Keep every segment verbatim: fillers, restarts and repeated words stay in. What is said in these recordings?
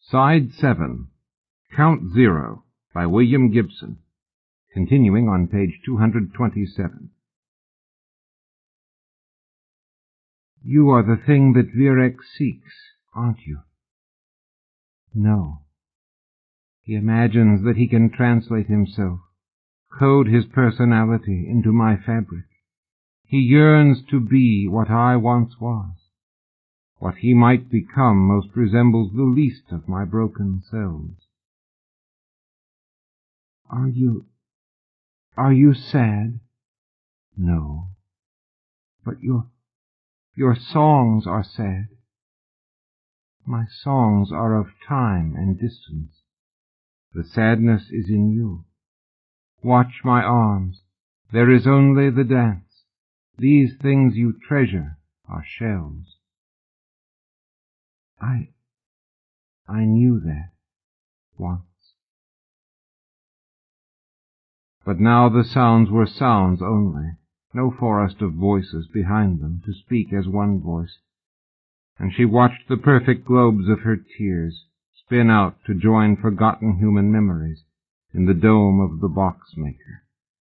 Side seven, Count Zero, by William Gibson, continuing on page two hundred twenty-seven. You are the thing that Virek seeks, aren't you? No. He imagines that he can translate himself, code his personality into my fabric. He yearns to be what I once was. What he might become most resembles the least of my broken selves. Are you... are you sad? No. But your... your songs are sad. My songs are of time and distance. The sadness is in you. Watch my arms. There is only the dance. These things you treasure are shells. I... I knew that once. But now the sounds were sounds only, no forest of voices behind them to speak as one voice, and she watched the perfect globes of her tears spin out to join forgotten human memories in the dome of the box-maker.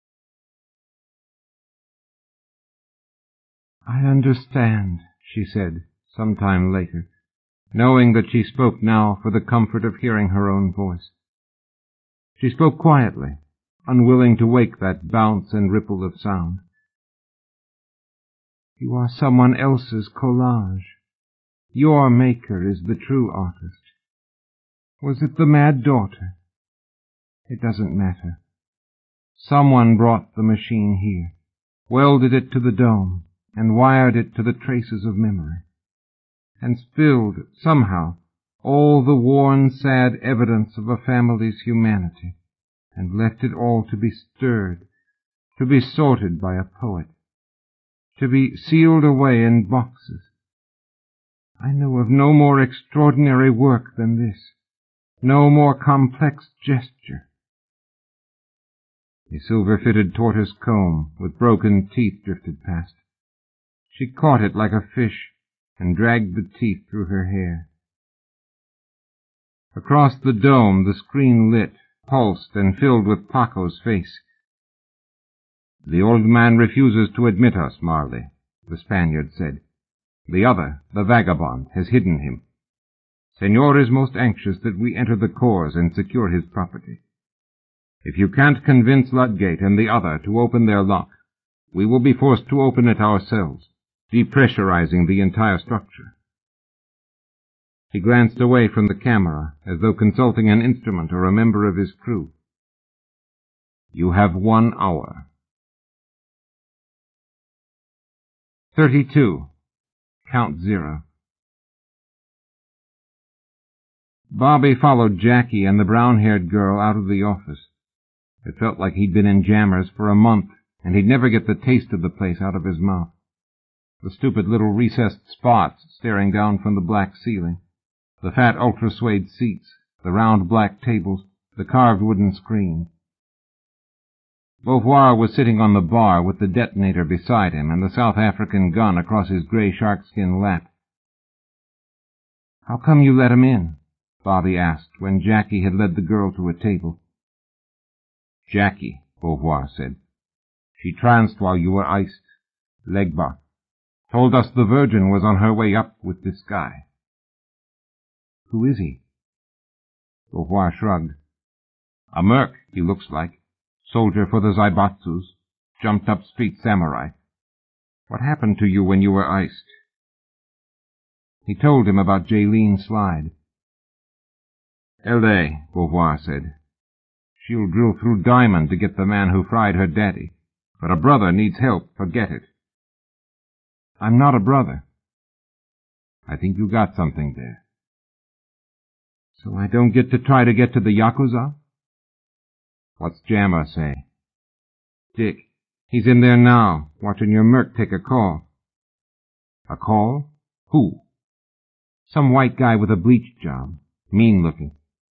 I understand, she said, some time later, knowing that she spoke now for the comfort of hearing her own voice. She spoke quietly, unwilling to wake that bounce and ripple of sound. You are someone else's collage. Your maker is the true artist. Was it the mad daughter? It doesn't matter. Someone brought the machine here, welded it to the dome, and wired it to the traces of memory, and spilled, somehow, all the worn, sad evidence of a family's humanity, and left it all to be stirred, to be sorted by a poet, to be sealed away in boxes. I know of no more extraordinary work than this, no more complex gesture. A silver-fitted tortoise comb with broken teeth drifted past. She caught it like a fish and dragged the teeth through her hair. Across the dome the screen lit, pulsed, and filled with Paco's face. The old man refuses to admit us, Marley, the Spaniard said. The other, the vagabond, has hidden him. Senor is most anxious that we enter the cores and secure his property. If you can't convince Ludgate and the other to open their lock, we will be forced to open it ourselves, depressurizing the entire structure. He glanced away from the camera, as though consulting an instrument or a member of his crew. You have one hour. Thirty-two. Count Zero. Bobby followed Jackie and the brown-haired girl out of the office. It felt like he'd been in Jammers for a month, and he'd never get the taste of the place out of his mouth. The stupid little recessed spots staring down from the black ceiling, the fat ultra-suede seats, the round black tables, the carved wooden screens. Beauvoir was sitting on the bar with the detonator beside him and the South African gun across his gray sharkskin lap. How come you let him in? Bobby asked when Jackie had led the girl to a table. Jackie, Beauvoir said. She tranced while you were iced. Legba. Told us the Virgin was on her way up with this guy. Who is he? Beauvoir shrugged. A merc, he looks like. Soldier for the Zaibatsus. Jumped-up street samurai. What happened to you when you were iced? He told him about Jaylene Slide. L A, Beauvoir said. She'll drill through diamond to get the man who fried her daddy. But a brother needs help, forget it. I'm not a brother. I think you got something there. So I don't get to try to get to the Yakuza? What's Jammer say? Dick, he's in there now, watching your merc take a call. A call? Who? Some white guy with a bleach job. Mean-looking.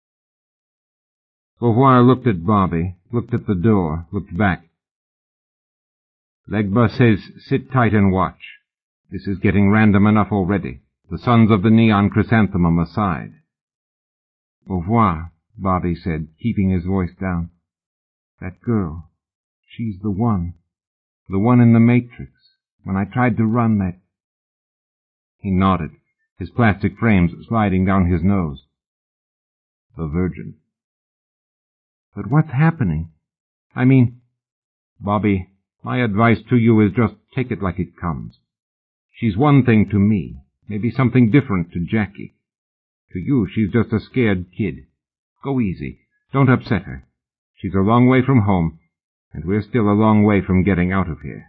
Beauvoir looked at Bobby, looked at the door, looked back. Legba says, sit tight and watch. This is getting random enough already. The sons of the neon chrysanthemum aside. Au revoir, Bobby said, keeping his voice down. That girl, she's the one. The one in the Matrix. When I tried to run that... He nodded, his plastic frames sliding down his nose. The Virgin. But what's happening? I mean... Bobby, my advice to you is just take it like it comes. She's one thing to me, maybe something different to Jackie. To you, she's just a scared kid. Go easy. Don't upset her. She's a long way from home, and we're still a long way from getting out of here.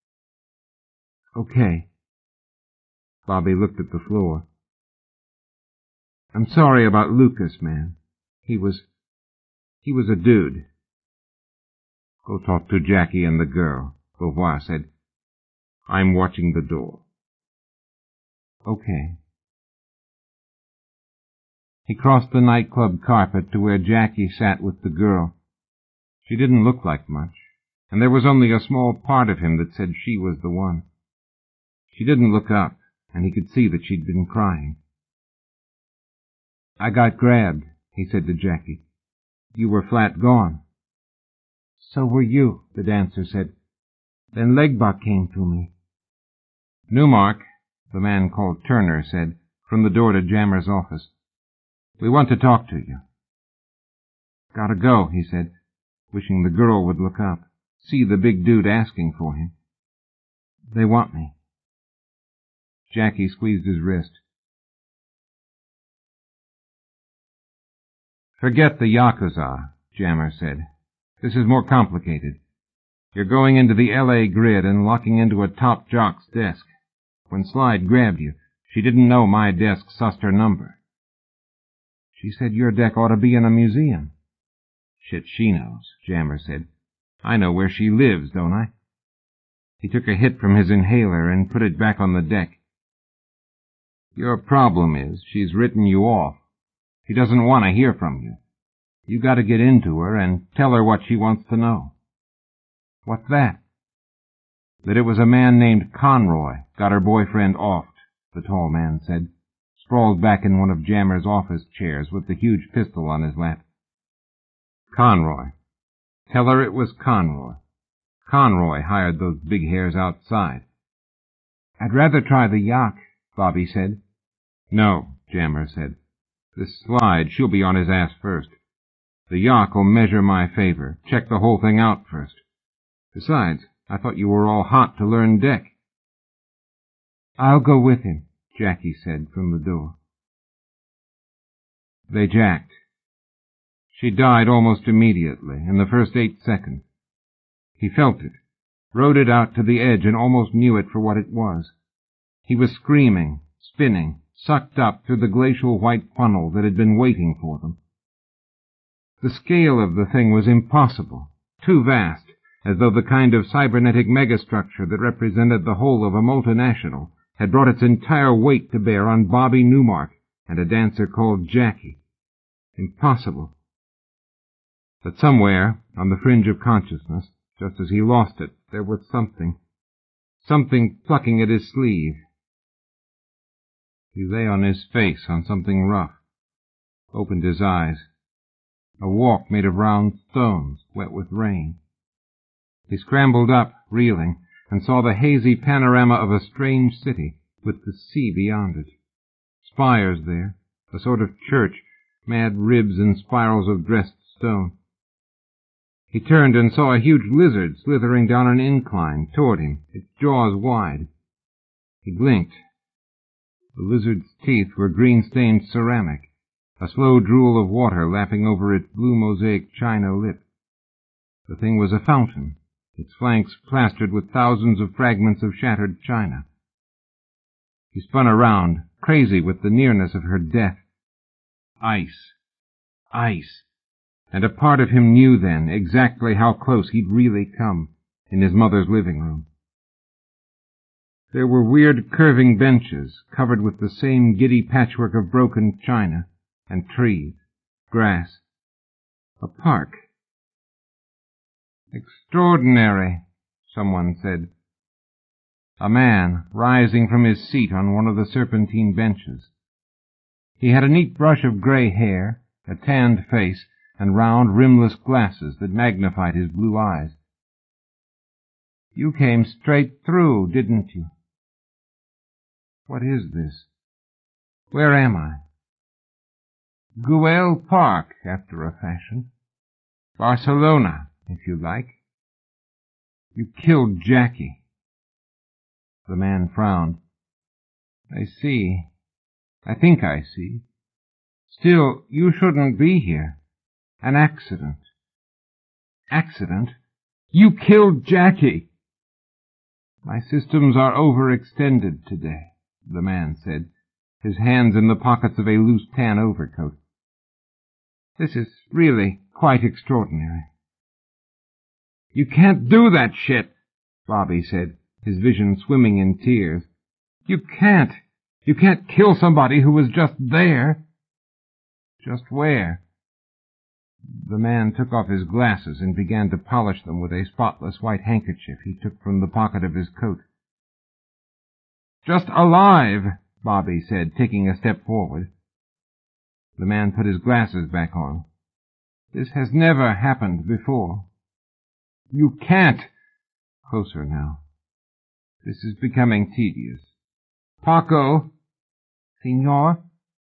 Okay. Bobby looked at the floor. I'm sorry about Lucas, man. He was... he was a dude. Go talk to Jackie and the girl, Beauvoir said. I'm watching the door. Okay. He crossed the nightclub carpet to where Jackie sat with the girl. She didn't look like much, and there was only a small part of him that said she was the one. She didn't look up, and he could see that she'd been crying. I got grabbed, he said to Jackie. You were flat gone. So were you, the dancer said. Then Legba came to me. Newmark, the man called Turner said, from the door to Jammer's office. We want to talk to you. Gotta go, he said, wishing the girl would look up, see the big dude asking for him. They want me. Jackie squeezed his wrist. Forget the Yakuza, Jammer said. This is more complicated. You're going into the L A grid and locking into a top jock's desk. When Slide grabbed you, she didn't know my desk sussed her number. She said your deck ought to be in a museum. Shit she knows, Jammer said. I know where she lives, don't I? He took a hit from his inhaler and put it back on the deck. Your problem is she's written you off. She doesn't want to hear from you. You got to get into her and tell her what she wants to know. What's that? That it was a man named Conroy got her boyfriend offed, the tall man said, sprawled back in one of Jammer's office chairs with the huge pistol on his lap. Conroy. Tell her it was Conroy. Conroy hired those big hairs outside. I'd rather try the Yak, Bobby said. No, Jammer said. This Slide, she'll be on his ass first. The Yak will measure my favor, check the whole thing out first. Besides, I thought you were all hot to learn deck. I'll go with him, Jackie said from the door. They jacked. She died almost immediately, in the first eight seconds. He felt it, rode it out to the edge and almost knew it for what it was. He was screaming, spinning, sucked up through the glacial white funnel that had been waiting for them. The scale of the thing was impossible, too vast, as though the kind of cybernetic megastructure that represented the whole of a multinational had brought its entire weight to bear on Bobby Newmark and a dancer called Jackie. Impossible. But somewhere, on the fringe of consciousness, just as he lost it, there was something. Something plucking at his sleeve. He lay on his face on something rough, opened his eyes. A walk made of round stones, wet with rain. He scrambled up, reeling, and saw the hazy panorama of a strange city, with the sea beyond it. Spires there, a sort of church, mad ribs and spirals of dressed stone. He turned and saw a huge lizard slithering down an incline toward him, its jaws wide. He blinked. The lizard's teeth were green-stained ceramic, a slow drool of water lapping over its blue mosaic china lip. The thing was a fountain, its flanks plastered with thousands of fragments of shattered china. He spun around, crazy with the nearness of her death. Ice. Ice. And a part of him knew then exactly how close he'd really come, in his mother's living room. There were weird curving benches, covered with the same giddy patchwork of broken china, and trees, grass. A park. Extraordinary, someone said. A man, rising from his seat on one of the serpentine benches. He had a neat brush of gray hair, a tanned face, and round, rimless glasses that magnified his blue eyes. "You came straight through, didn't you? What is this? Where am I?" "Güell Park, after a fashion. Barcelona, if you like. You killed Jackie." The man frowned. "I see. I think I see. Still, you shouldn't be here. An accident." "Accident? You killed Jackie!" "My systems are overextended today," the man said, his hands in the pockets of a loose tan overcoat. "This is really quite extraordinary." "You can't do that shit," Bobby said, his vision swimming in tears. "You can't. You can't kill somebody who was just there." "Just where?" The man took off his glasses and began to polish them with a spotless white handkerchief he took from the pocket of his coat. "Just alive," Bobby said, taking a step forward. The man put his glasses back on. "This has never happened before." "You can't." Closer now. "This is becoming tedious. Paco!" "Senor?"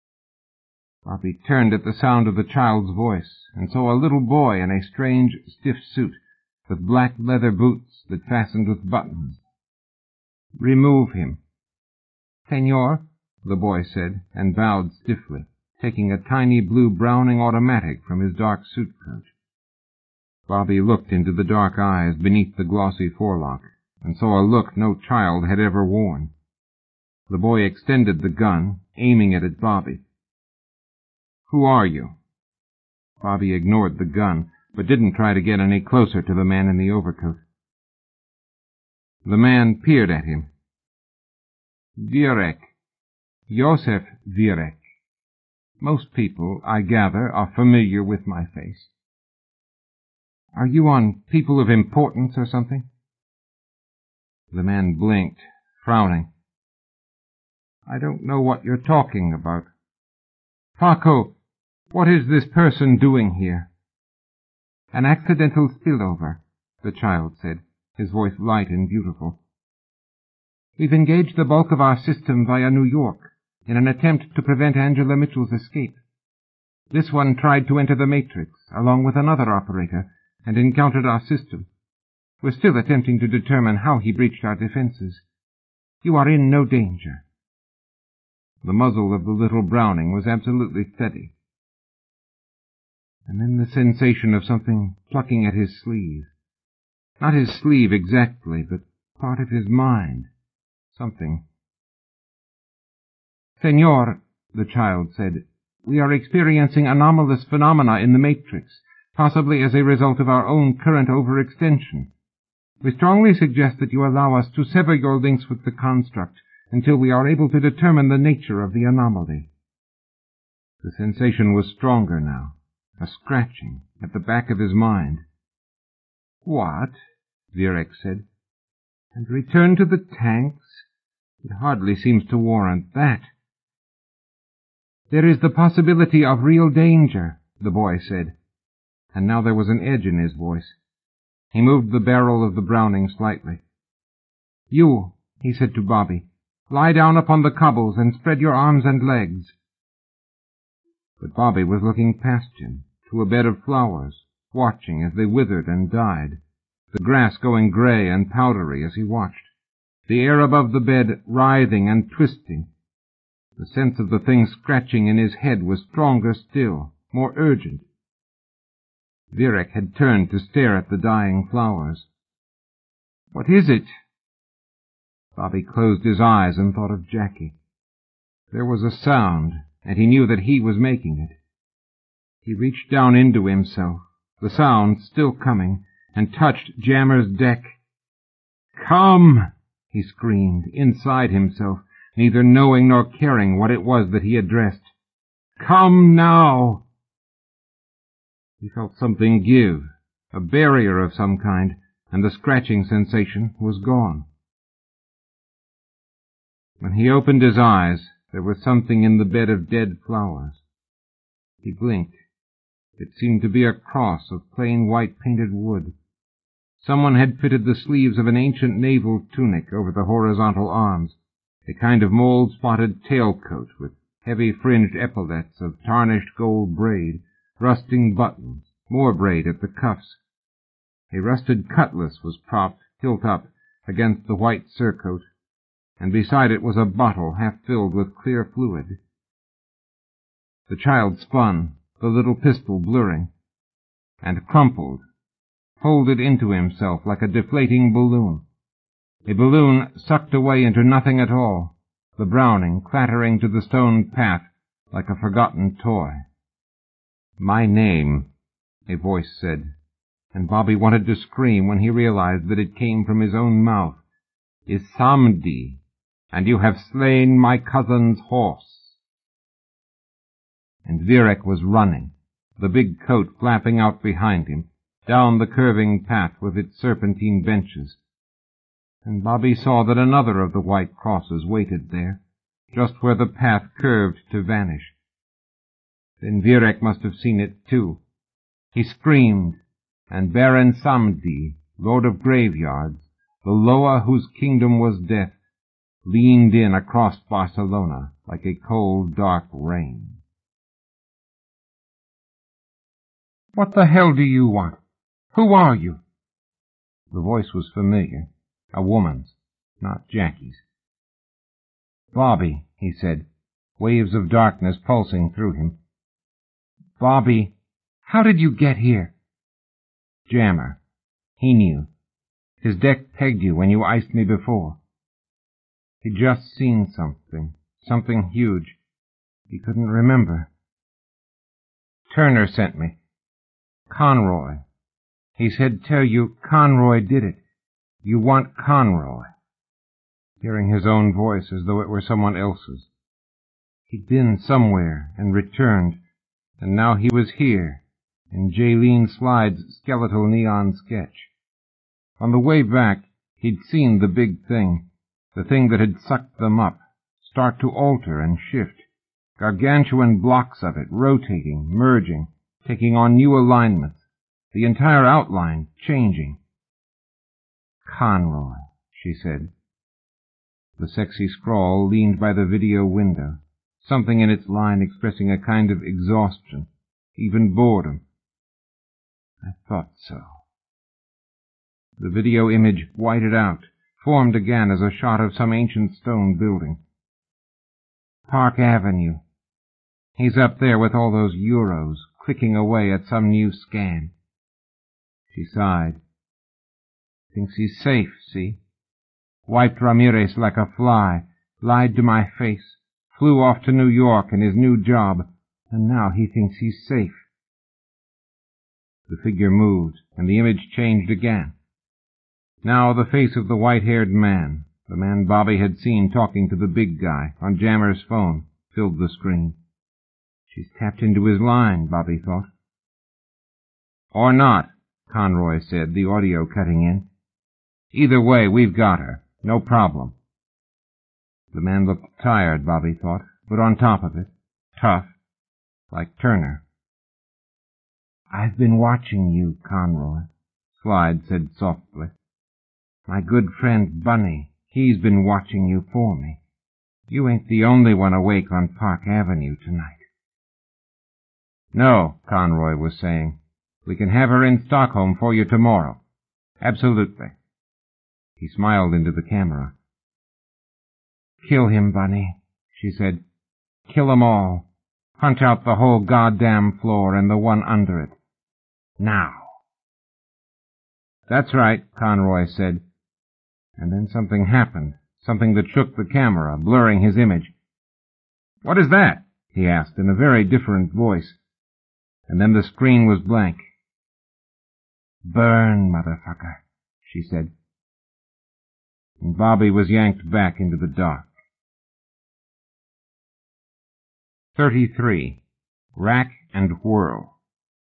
Bobby turned at the sound of the child's voice and saw a little boy in a strange, stiff suit with black leather boots that fastened with buttons. "Remove him." "Senor," the boy said, and bowed stiffly, taking a tiny blue Browning automatic from his dark suit coat. Bobby looked into the dark eyes beneath the glossy forelock and saw a look no child had ever worn. The boy extended the gun, aiming it at Bobby. "Who are you?" Bobby ignored the gun, but didn't try to get any closer to the man in the overcoat. The man peered at him. "Virek. Josef Virek. Most people, I gather, are familiar with my face." "Are you on People of Importance or something?" The man blinked, frowning. "I don't know what you're talking about." "Paco, what is this person doing here?" "An accidental spillover," the child said, his voice light and beautiful. "We've engaged the bulk of our system via New York in an attempt to prevent Angela Mitchell's escape. This one tried to enter the Matrix, along with another operator, and encountered our system. We're still attempting to determine how he breached our defenses. You are in no danger." The muzzle of the little Browning was absolutely steady. And then the sensation of something plucking at his sleeve. Not his sleeve exactly, but part of his mind. Something. "Senor," the child said, "we are experiencing anomalous phenomena in the Matrix, possibly as a result of our own current overextension. We strongly suggest that you allow us to sever your links with the construct until we are able to determine the nature of the anomaly." The sensation was stronger now, a scratching at the back of his mind. "What?" Virek said. "And return to the tanks? It hardly seems to warrant that." "There is the possibility of real danger," the boy said, and now there was an edge in his voice. He moved the barrel of the Browning slightly. "You," he said to Bobby, "lie down upon the cobbles and spread your arms and legs." But Bobby was looking past him, to a bed of flowers, watching as they withered and died, the grass going gray and powdery as he watched, the air above the bed writhing and twisting. The sense of the thing scratching in his head was stronger still, more urgent. Virek had turned to stare at the dying flowers. "What is it?" Bobby closed his eyes and thought of Jackie. There was a sound, and he knew that he was making it. He reached down into himself, the sound still coming, and touched Jammer's deck. "Come!" he screamed, inside himself, neither knowing nor caring what it was that he addressed. "Come now!" He felt something give, a barrier of some kind, and the scratching sensation was gone. When he opened his eyes, there was something in the bed of dead flowers. He blinked, It seemed to be a cross of plain white painted wood. Someone had fitted the sleeves of an ancient naval tunic over the horizontal arms, a kind of mold-spotted tailcoat with heavy fringed epaulets of tarnished gold braid, rusting buttons, more braid at the cuffs. A rusted cutlass was propped, hilt up, against the white surcoat, and beside it was a bottle half filled with clear fluid. The child spun, the little pistol blurring, and crumpled, folded into himself like a deflating balloon. A balloon sucked away into nothing at all, the Browning clattering to the stone path like a forgotten toy. "My name," a voice said, and Bobby wanted to scream when he realized that it came from his own mouth, "is Samdi, and you have slain my cousin's horse." And Virek was running, the big coat flapping out behind him, down the curving path with its serpentine benches. And Bobby saw that another of the white crosses waited there, just where the path curved to vanish. Then Virek must have seen it too. He screamed, and Baron Samdi, lord of graveyards, the Loa whose kingdom was death, leaned in across Barcelona like a cold, dark rain. "What the hell do you want? Who are you?" The voice was familiar, a woman's, not Jackie's. "Bobby," he said, waves of darkness pulsing through him. "Bobby, how did you get here?" "Jammer. He knew. His deck pegged you when you iced me before. He'd just seen something, something huge. He couldn't remember. Turner sent me. Conroy. He said tell you Conroy did it. You want Conroy." Hearing his own voice as though it were someone else's. He'd been somewhere and returned, and now he was here, in Jaylene Slide's skeletal neon sketch. On the way back, he'd seen the big thing, the thing that had sucked them up, start to alter and shift, gargantuan blocks of it rotating, merging, taking on new alignments, the entire outline changing. "Conroy," she said. The sexy scrawl leaned by the video window, something in its line expressing a kind of exhaustion, even boredom. "I thought so." The video image whited out, formed again as a shot of some ancient stone building. "Park Avenue. He's up there with all those Euros, clicking away at some new scan." She sighed. "Thinks he's safe, see? Wiped Ramirez like a fly, lied to my face, flew off to New York in his new job, and now he thinks he's safe." The figure moved, and the image changed again. Now the face of the white-haired man, the man Bobby had seen talking to the big guy on Jammer's phone, filled the screen. She's tapped into his line, Bobby thought. "Or not," Conroy said, the audio cutting in. "Either way, we've got her. No problem." The man looked tired, Bobby thought, but on top of it, tough, like Turner. "I've been watching you, Conroy," Slide said softly. "My good friend Bunny, he's been watching you for me. You ain't the only one awake on Park Avenue tonight." "No," Conroy was saying. "We can have her in Stockholm for you tomorrow. Absolutely." He smiled into the camera. "Kill him, Bunny," she said. "Kill 'em all. Punch out the whole goddamn floor and the one under it. Now." "That's right," Conroy said. And then something happened, something that shook the camera, blurring his image. "What is that?" he asked in a very different voice. And then the screen was blank. "Burn, motherfucker," she said. And Bobby was yanked back into the dark. Thirty-three. Rack and Whirl.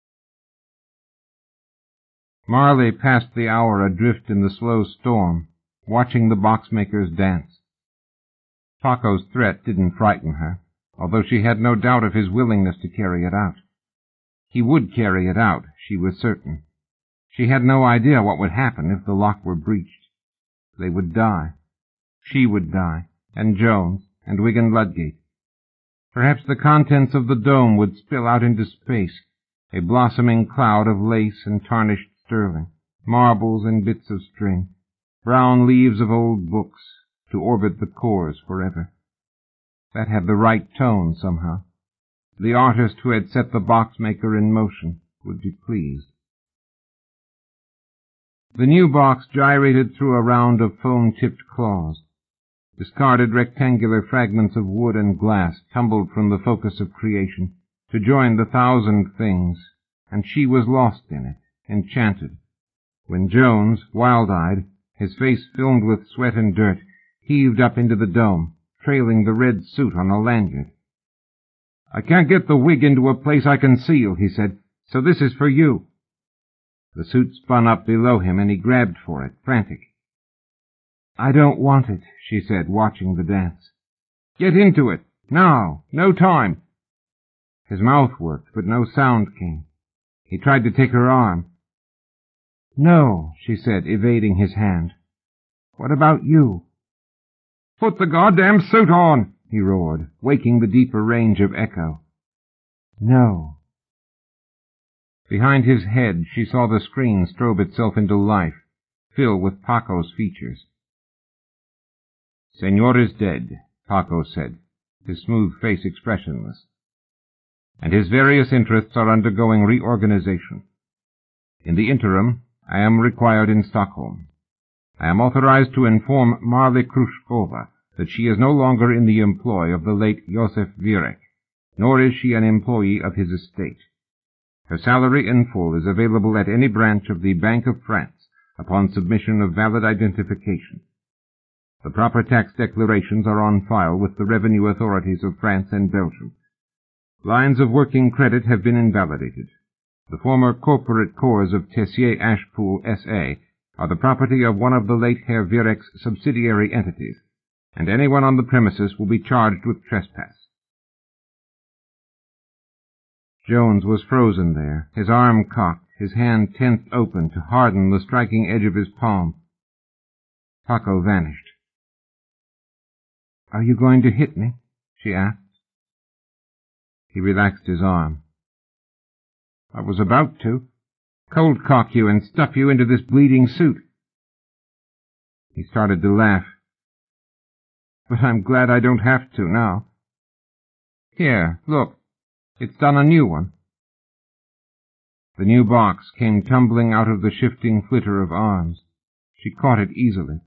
Marley passed the hour adrift in the slow storm, watching the boxmakers dance. Paco's threat didn't frighten her, although she had no doubt of his willingness to carry it out. He would carry it out, she was certain. She had no idea what would happen if the lock were breached. They would die. She would die, and Jones, and Wigan Ludgate. Perhaps the contents of the dome would spill out into space, a blossoming cloud of lace and tarnished sterling, marbles and bits of string, brown leaves of old books, to orbit the cores forever. That had the right tone, somehow. The artist who had set the box-maker in motion would be pleased. The new box gyrated through a round of foam-tipped claws. Discarded rectangular fragments of wood and glass tumbled from the focus of creation to join the thousand things, and she was lost in it, enchanted, when Jones, wild-eyed, his face filmed with sweat and dirt, heaved up into the dome, trailing the red suit on a lanyard. "I can't get the wig into a place I can seal," he said, "so this is for you." The suit spun up below him, and he grabbed for it, frantic. "I don't want it," she said, watching the dance. "Get into it! Now! No time!" His mouth worked, but no sound came. He tried to take her arm. "No," she said, evading his hand. "What about you?" "Put the goddamn suit on!" he roared, waking the deeper range of echo. "No." Behind his head she saw the screen strobe itself into life, fill with Paco's features. "Senor is dead," Paco said, his smooth face expressionless, "and his various interests are undergoing reorganization. In the interim, I am required in Stockholm. I am authorized to inform Marley Krushkova that she is no longer in the employ of the late Josef Virek, nor is she an employee of his estate. Her salary in full is available at any branch of the Bank of France upon submission of valid identification. The proper tax declarations are on file with the revenue authorities of France and Belgium. Lines of working credit have been invalidated. The former corporate cores of Tessier Ashpool S A are the property of one of the late Herr Virek's subsidiary entities, and anyone on the premises will be charged with trespass." Jones was frozen there, his arm cocked, his hand tensed open to harden the striking edge of his palm. Paco vanished. "Are you going to hit me?" she asked. He relaxed his arm. "I was about to. Cold-cock you and stuff you into this bleeding suit." He started to laugh. "But I'm glad I don't have to now. Here, look. It's done a new one." The new box came tumbling out of the shifting flitter of arms. She caught it easily.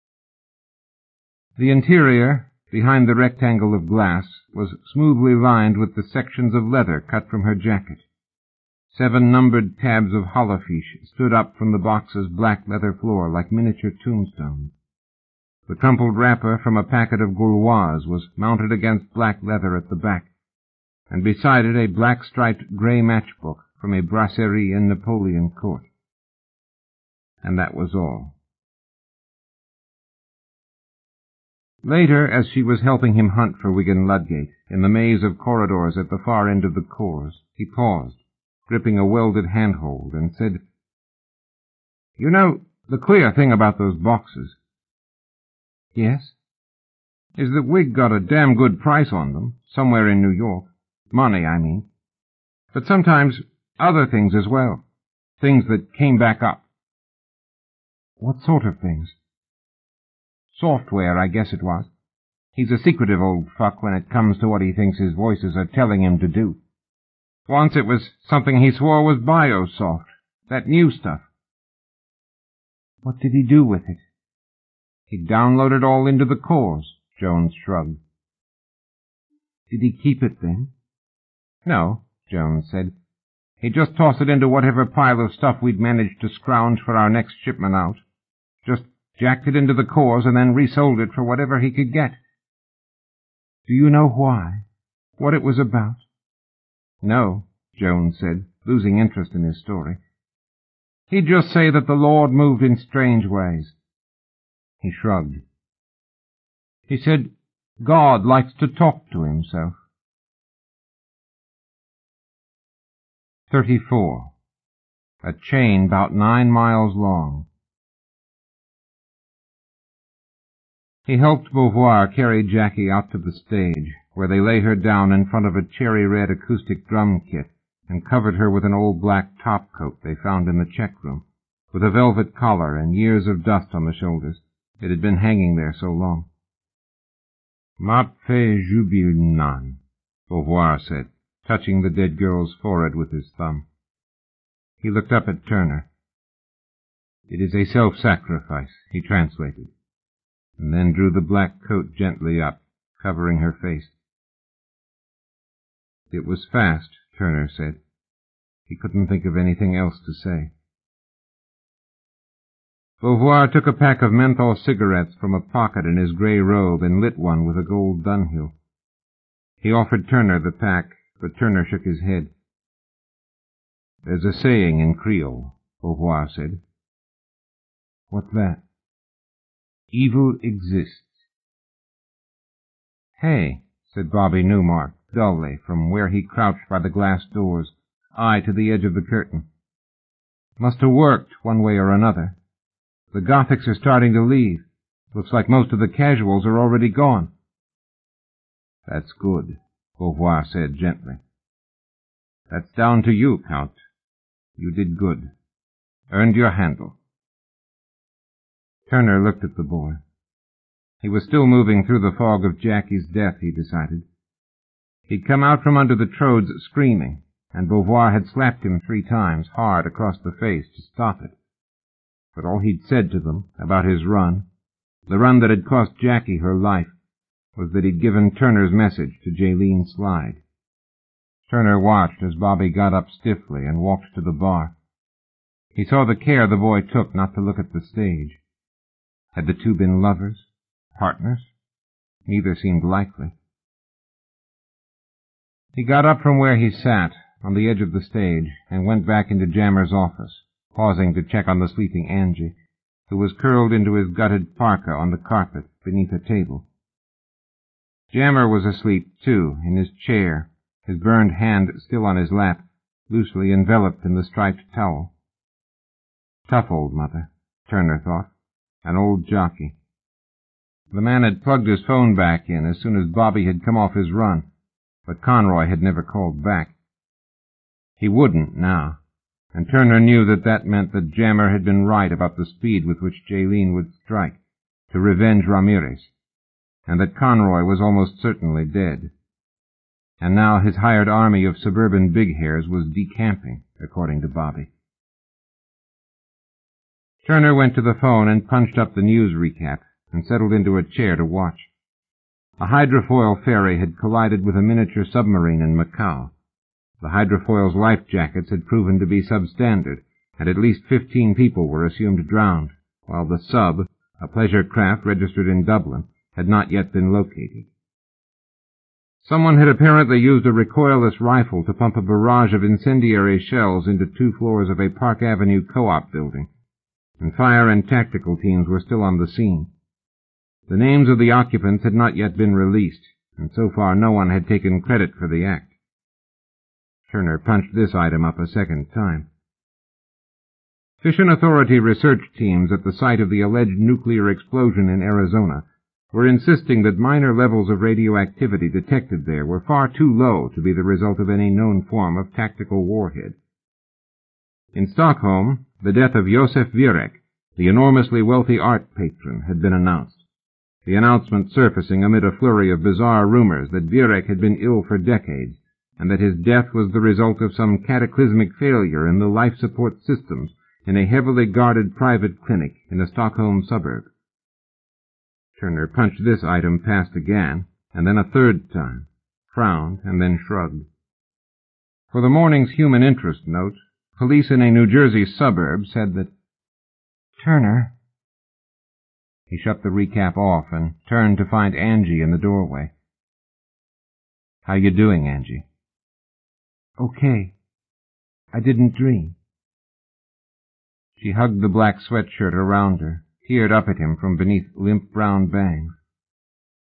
The interior, behind the rectangle of glass, was smoothly lined with the sections of leather cut from her jacket. Seven numbered tabs of hollofish stood up from the box's black leather floor like miniature tombstones. The crumpled wrapper from a packet of Gauloise was mounted against black leather at the back, and beside it a black-striped grey matchbook from a brasserie in Napoleon Court. And that was all. Later, as she was helping him hunt for Wigan Ludgate, in the maze of corridors at the far end of the cores, he paused, gripping a welded handhold, and said, "You know, the queer thing about those boxes—" "Yes?" "Is that Wig got a damn good price on them, somewhere in New York. Money, I mean. But sometimes other things as well. Things that came back up." "What sort of things?" "Software, I guess it was. He's a secretive old fuck when it comes to what he thinks his voices are telling him to do. Once it was something he swore was Biosoft, that new stuff." "What did he do with it?" "He downloaded all into the cores," Jones shrugged. "Did he keep it then?" "No," Jones said. "He just tossed it into whatever pile of stuff we'd managed to scrounge for our next shipment out. Just jacked it into the cores and then resold it for whatever he could get." "Do you know why? What it was about?" "No," Jones said, losing interest in his story. "He'd just say that the Lord moved in strange ways." He shrugged. He said, "God likes to talk to himself." thirty-four. A chain about nine miles long. He helped Beauvoir carry Jackie out to the stage, where they lay her down in front of a cherry-red acoustic drum kit and covered her with an old black top-coat they found in the check room, with a velvet collar and years of dust on the shoulders. It had been hanging there so long. "M'apfe Jubilnan," Beauvoir said, touching the dead girl's forehead with his thumb. He looked up at Turner. "It is a self-sacrifice," he translated, and then drew the black coat gently up, covering her face. "It was fast," Turner said. He couldn't think of anything else to say. Beauvoir took a pack of menthol cigarettes from a pocket in his grey robe and lit one with a gold Dunhill. He offered Turner the pack, but Turner shook his head. "There's a saying in Creole," Beauvoir said. "What's that?" "Evil exists." "Hey," said Bobby Newmark, dully, from where he crouched by the glass doors, eye to the edge of the curtain. "Must have worked, one way or another. The Gothics are starting to leave. Looks like most of the casuals are already gone." "That's good," Beauvoir said gently. "That's down to you, Count. You did good. Earned your handle." Turner looked at the boy. He was still moving through the fog of Jackie's death, he decided. He'd come out from under the Troads screaming, and Beauvoir had slapped him three times, hard across the face, to stop it. But all he'd said to them about his run, the run that had cost Jackie her life, was that he'd given Turner's message to Jaylene Slide. Turner watched as Bobby got up stiffly and walked to the bar. He saw the care the boy took not to look at the stage. Had the two been lovers? Partners? Neither seemed likely. He got up from where he sat, on the edge of the stage, and went back into Jammer's office, pausing to check on the sleeping Angie, who was curled into his gutted parka on the carpet beneath a table. Jammer was asleep, too, in his chair, his burned hand still on his lap, loosely enveloped in the striped towel. Tough old mother, Turner thought. An old jockey. The man had plugged his phone back in as soon as Bobby had come off his run, but Conroy had never called back. He wouldn't now, and Turner knew that that meant that Jammer had been right about the speed with which Jaylene would strike, to revenge Ramirez, and that Conroy was almost certainly dead. And now his hired army of suburban big hairs was decamping, according to Bobby. Turner went to the phone and punched up the news recap and settled into a chair to watch. A hydrofoil ferry had collided with a miniature submarine in Macau. The hydrofoil's life jackets had proven to be substandard, and at least fifteen people were assumed drowned, while the sub, a pleasure craft registered in Dublin, had not yet been located. Someone had apparently used a recoilless rifle to pump a barrage of incendiary shells into two floors of a Park Avenue co-op building, and fire and tactical teams were still on the scene. The names of the occupants had not yet been released, and so far no one had taken credit for the act. Turner punched this item up a second time. Fission Authority research teams at the site of the alleged nuclear explosion in Arizona were insisting that minor levels of radioactivity detected there were far too low to be the result of any known form of tactical warhead. In Stockholm, the death of Josef Virek, the enormously wealthy art patron, had been announced, the announcement surfacing amid a flurry of bizarre rumors that Virek had been ill for decades, and that his death was the result of some cataclysmic failure in the life support systems in a heavily guarded private clinic in a Stockholm suburb. Turner punched this item past again, and then a third time, frowned, and then shrugged. For the morning's human interest note, police in a New Jersey suburb said that Turner... He shut the recap off and turned to find Angie in the doorway. "How you doing, Angie?" "Okay. I didn't dream." She hugged the black sweatshirt around her, peered up at him from beneath limp brown bangs.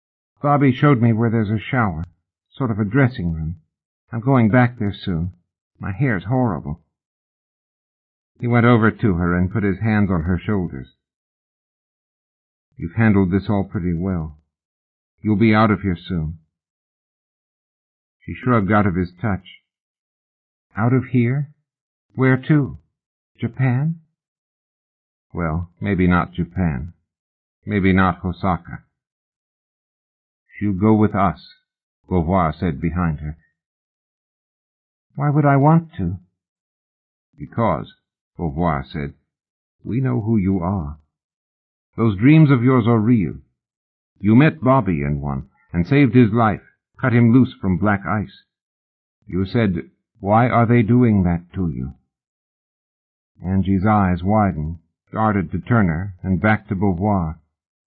"Bobby showed me where there's a shower, sort of a dressing room. I'm going back there soon. My hair's horrible. He went over to her and put his hands on her shoulders. You've handled this all pretty well. You'll be out of here soon. She shrugged out of his touch. Out of here? Where to? Japan? Well, maybe not Japan. Maybe not Hosaka. She'll go with us, Beauvoir said behind her. Why would I want to? Because, Beauvoir said, we know who you are. Those dreams of yours are real. You met Bobby in one, and saved his life, cut him loose from black ice. You said, why are they doing that to you? Angie's eyes widened, darted to Turner, and back to Beauvoir.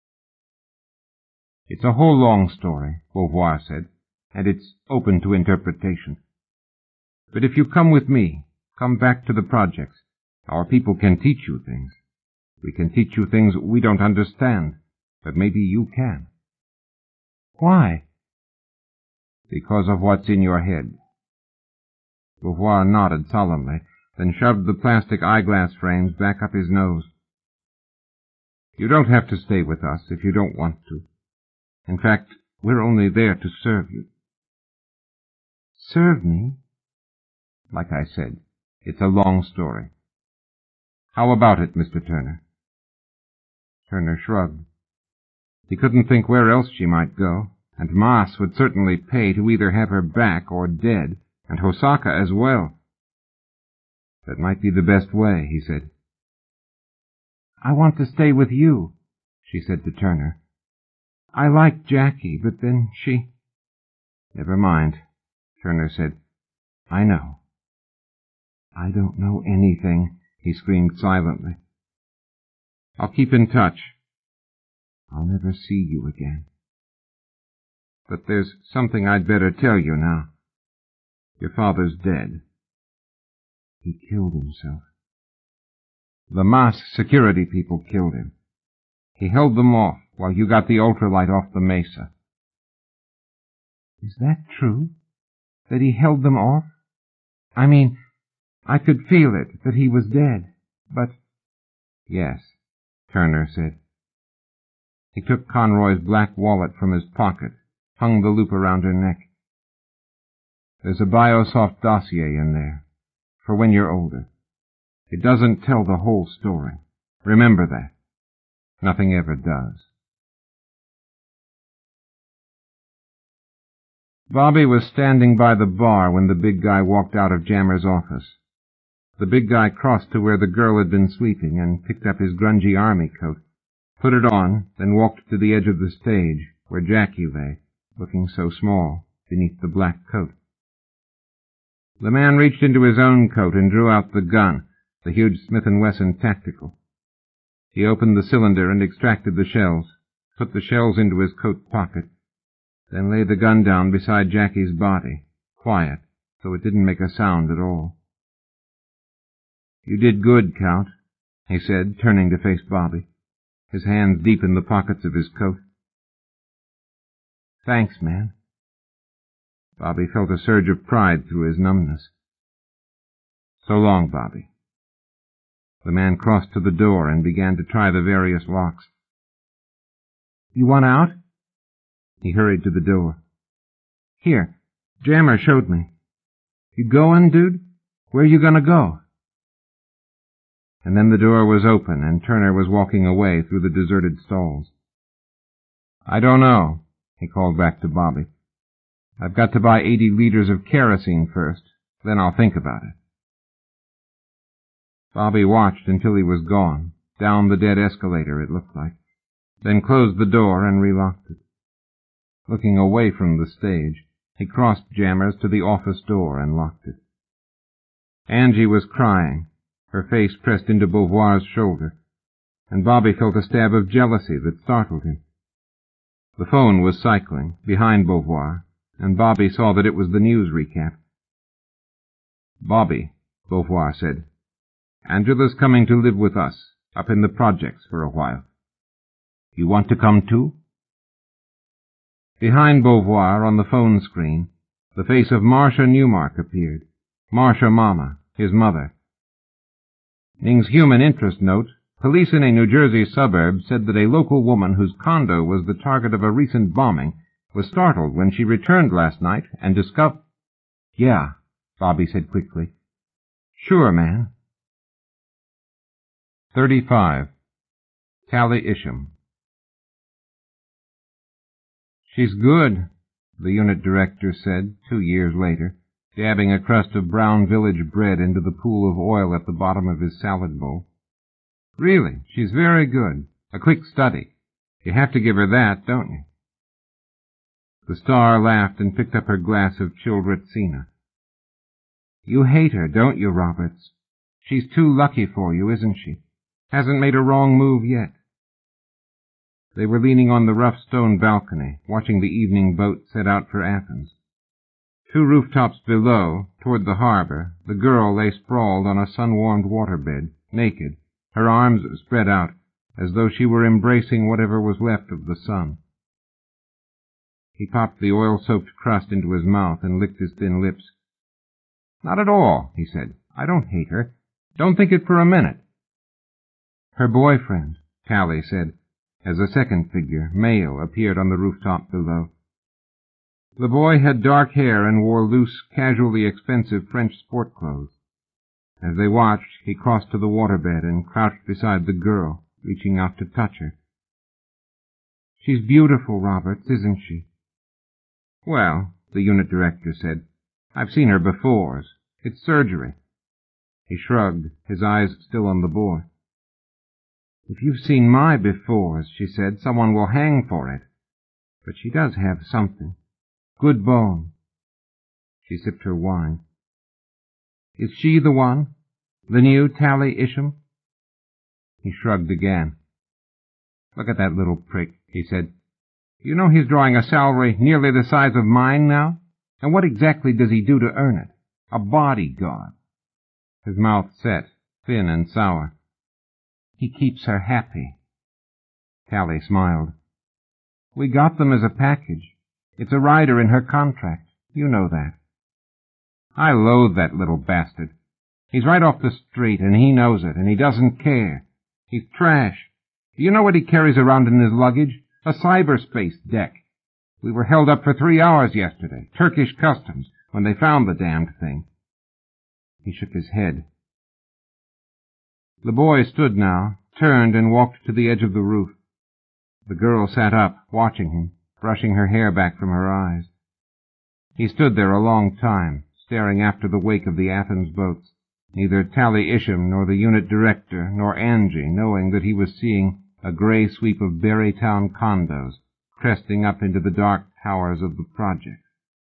It's a whole long story, Beauvoir said, and it's open to interpretation. But if you come with me, come back to the projects, our people can teach you things. We can teach you things we don't understand, but maybe you can. Why? Because of what's in your head. Beauvoir nodded solemnly, then shoved the plastic eyeglass frames back up his nose. You don't have to stay with us if you don't want to. In fact, we're only there to serve you. Serve me? Like I said, it's a long story. How about it, Mister Turner? Turner shrugged. He couldn't think where else she might go, and Maas would certainly pay to either have her back or dead, and Hosaka as well. That might be the best way, he said. I want to stay with you, she said to Turner. I like Jackie, but then she... Never mind, Turner said. I know. I don't know anything, he screamed silently. I'll keep in touch. I'll never see you again. But there's something I'd better tell you now. Your father's dead. He killed himself. The Maas security people killed him. He held them off while you got the ultralight off the mesa. Is that true? That he held them off? I mean, I could feel it, that he was dead, but... Yes, Turner said. He took Conroy's black wallet from his pocket, hung the loop around her neck. There's a Biosoft dossier in there, for when you're older. It doesn't tell the whole story. Remember that. Nothing ever does. Bobby was standing by the bar when the big guy walked out of Jammer's office. The big guy crossed to where the girl had been sleeping and picked up his grungy army coat, put it on, then walked to the edge of the stage, where Jackie lay, looking so small, beneath the black coat. The man reached into his own coat and drew out the gun, the huge Smith and Wesson Tactical. He opened the cylinder and extracted the shells, put the shells into his coat pocket, then laid the gun down beside Jackie's body, quiet, so it didn't make a sound at all. You did good, Count, he said, turning to face Bobby, his hands deep in the pockets of his coat. Thanks, man. Bobby felt a surge of pride through his numbness. So long, Bobby. The man crossed to the door and began to try the various locks. You want out? He hurried to the door. Here, Jammer showed me. You going, dude? Where you gonna go? And then the door was open, and Turner was walking away through the deserted stalls. I don't know, he called back to Bobby. I've got to buy eighty liters of kerosene first, then I'll think about it. Bobby watched until he was gone, down the dead escalator, it looked like, then closed the door and relocked it. Looking away from the stage, he crossed Jammer's to the office door and locked it. Angie was crying, her face pressed into Beauvoir's shoulder, and Bobby felt a stab of jealousy that startled him. The phone was cycling, behind Beauvoir, and Bobby saw that it was the news recap. Bobby, Beauvoir said, Angela's coming to live with us, up in the projects for a while. You want to come too? Behind Beauvoir, on the phone screen, the face of Marcia Newmark appeared, Marcia Mama, his mother. Ning's human interest note: police in a New Jersey suburb said that a local woman whose condo was the target of a recent bombing was startled when she returned last night and discovered... Yeah, Bobby said quickly. Sure, man. thirty-five. Tally Isham. She's good, the unit director said, two years later, dabbing a crust of brown village bread into the pool of oil at the bottom of his salad bowl. Really, she's very good. A quick study. You have to give her that, don't you? The star laughed and picked up her glass of chilled Retsina. You hate her, don't you, Roberts? She's too lucky for you, isn't she? Hasn't made a wrong move yet. They were leaning on the rough stone balcony, watching the evening boat set out for Athens. Two rooftops below, toward the harbor, the girl lay sprawled on a sun-warmed waterbed, naked, her arms spread out, as though she were embracing whatever was left of the sun. He popped the oil-soaked crust into his mouth and licked his thin lips. Not at all, he said. I don't hate her. Don't think it for a minute. Her boyfriend, Tally said, as a second figure, male, appeared on the rooftop below. The boy had dark hair and wore loose, casually expensive French sport clothes. As they watched, he crossed to the waterbed and crouched beside the girl, reaching out to touch her. She's beautiful, Roberts, isn't she? Well, the unit director said, I've seen her before. It's surgery. He shrugged, his eyes still on the boy. If you've seen my befores, she said, someone will hang for it. But she does have something. Good bone. She sipped her wine. Is she the one? The new Tally Isham? He shrugged again. Look at that little prick, he said. You know he's drawing a salary nearly the size of mine now? And what exactly does he do to earn it? A bodyguard. His mouth set, thin and sour. He keeps her happy. Tally smiled. We got them as a package. It's a rider in her contract. You know that. I loathe that little bastard. He's right off the street, and he knows it, and he doesn't care. He's trash. Do you know what he carries around in his luggage? A cyberspace deck. We were held up for three hours yesterday, Turkish customs, when they found the damned thing. He shook his head. The boy stood now, turned and walked to the edge of the roof. The girl sat up, watching him, brushing her hair back from her eyes. He stood there a long time, staring after the wake of the Athens boats, neither Tally Isham nor the unit director nor Angie knowing that he was seeing a gray sweep of Berrytown condos cresting up into the dark towers of the project.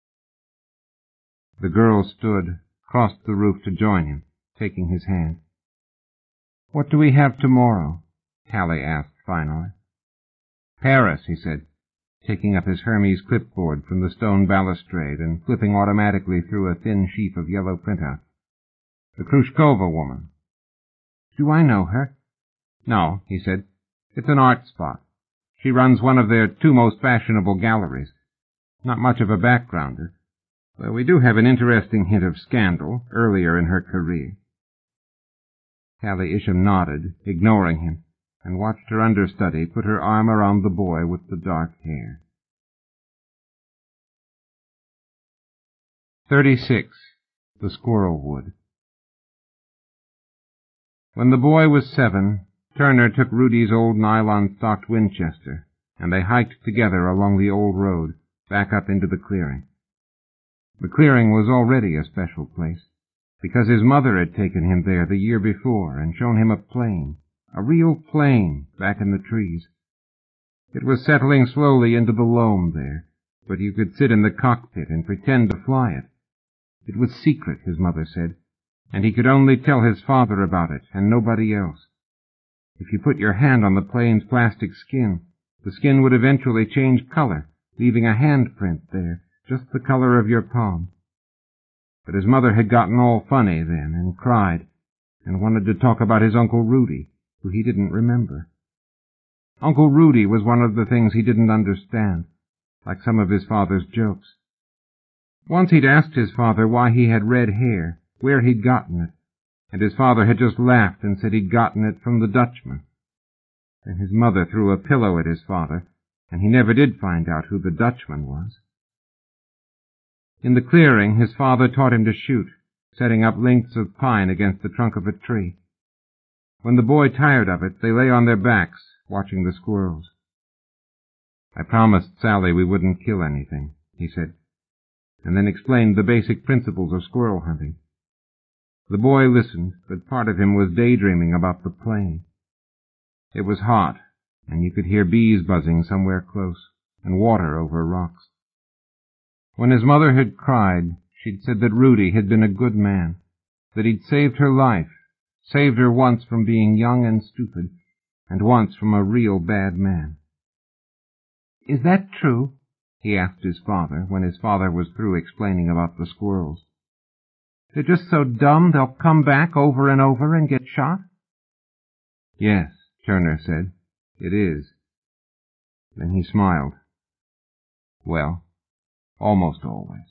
The girl stood, crossed the roof to join him, taking his hand. What do we have tomorrow? Tally asked finally. Paris, he said, taking up his Hermes clipboard from the stone balustrade and flipping automatically through a thin sheaf of yellow printout. The Khrushcheva woman. Do I know her? No, he said. It's an art spot. She runs one of their two most fashionable galleries. Not much of a backgrounder. Well, we do have an interesting hint of scandal earlier in her career. Tally Isham nodded, ignoring him, and watched her understudy put her arm around the boy with the dark hair. Thirty-six. The Squirrel Wood. When the boy was seven, Turner took Rudy's old nylon-stocked Winchester, and they hiked together along the old road, back up into the clearing. The clearing was already a special place, because his mother had taken him there the year before and shown him a plane, a real plane, back in the trees. It was settling slowly into the loam there, but you could sit in the cockpit and pretend to fly it. It was secret, his mother said, and he could only tell his father about it and nobody else. If you put your hand on the plane's plastic skin, the skin would eventually change color, leaving a handprint there, just the color of your palm. But his mother had gotten all funny then and cried, and wanted to talk about his Uncle Rudy, who he didn't remember. Uncle Rudy was one of the things he didn't understand, like some of his father's jokes. Once he'd asked his father why he had red hair, where he'd gotten it, and his father had just laughed and said he'd gotten it from the Dutchman. Then his mother threw a pillow at his father, and he never did find out who the Dutchman was. In the clearing, his father taught him to shoot, setting up lengths of pine against the trunk of a tree. When the boy tired of it, they lay on their backs, watching the squirrels. "I promised Sally we wouldn't kill anything," he said, and then explained the basic principles of squirrel hunting. The boy listened, but part of him was daydreaming about the plain. It was hot, and you could hear bees buzzing somewhere close, and water over rocks. When his mother had cried, she'd said that Rudy had been a good man, that he'd saved her life, saved her once from being young and stupid, and once from a real bad man. "Is that true?" he asked his father, when his father was through explaining about the squirrels. "They're just so dumb they'll come back over and over and get shot?" "Yes," Turner said, "it is." Then he smiled. "Well, almost always."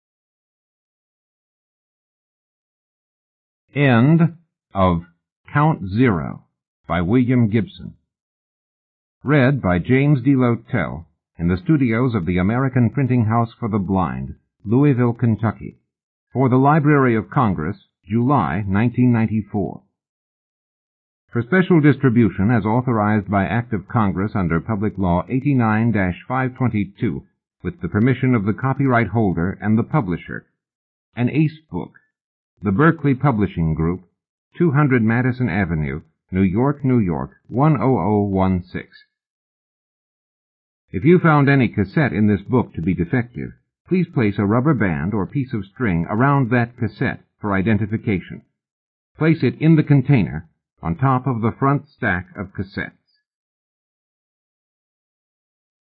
End of Count Zero by William Gibson. Read by James D. Lotell in the studios of the American Printing House for the Blind, Louisville, Kentucky, for the Library of Congress, July nineteen ninety-four. For special distribution as authorized by Act of Congress under Public Law eighty-nine dash five twenty-two, with the permission of the copyright holder and the publisher, an Ace book, the Berkeley Publishing Group, two hundred Madison Avenue, New York, New York, one oh oh one six. If you found any cassette in this book to be defective, please place a rubber band or piece of string around that cassette for identification. Place it in the container on top of the front stack of cassettes.